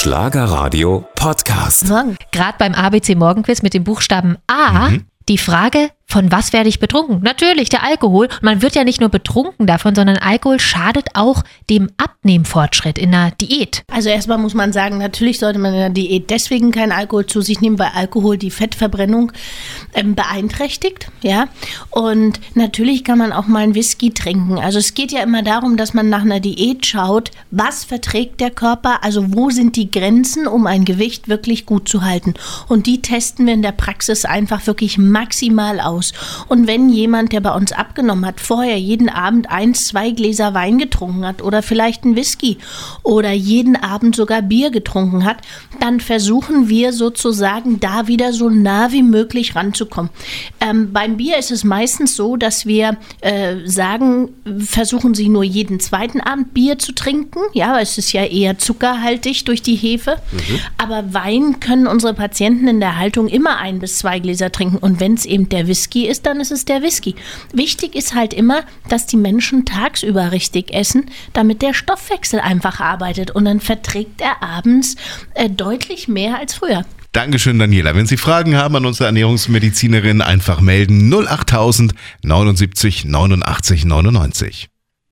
Schlagerradio Podcast. Gerade beim ABC Morgenquiz mit dem Buchstaben A, die Frage, von was werde ich betrunken? Natürlich, der Alkohol. Und man wird ja nicht nur betrunken davon, sondern Alkohol schadet auch dem Abnehmfortschritt in der Diät. Also erstmal muss man sagen, natürlich sollte man in der Diät deswegen keinen Alkohol zu sich nehmen, weil Alkohol die Fettverbrennung beeinträchtigt. Ja? Und natürlich kann man auch mal einen Whisky trinken. Also es geht ja immer darum, dass man nach einer Diät schaut, was verträgt der Körper, also wo sind die Grenzen, um ein Gewicht wirklich gut zu halten. Und die testen wir in der Praxis einfach wirklich maximal aus. Und wenn jemand, der bei uns abgenommen hat, vorher jeden Abend 1-2 Gläser Wein getrunken hat oder vielleicht einen Whisky oder jeden Abend sogar Bier getrunken hat, dann versuchen wir sozusagen da wieder so nah wie möglich ranzukommen. Beim Bier ist es meistens so, dass wir sagen, versuchen Sie nur jeden zweiten Abend Bier zu trinken. Ja, es ist ja eher zuckerhaltig durch die Hefe. Aber Wein können unsere Patienten in der Haltung immer 1 bis 2 Gläser trinken. Und wenn es eben der Whisky ist, dann ist es der Whisky. Wichtig ist halt immer, dass die Menschen tagsüber richtig essen, damit der Stoffwechsel einfach arbeitet und dann verträgt er abends deutlich mehr als früher. Dankeschön, Daniela. Wenn Sie Fragen haben an unsere Ernährungsmedizinerin, einfach melden 08000 79 89 99.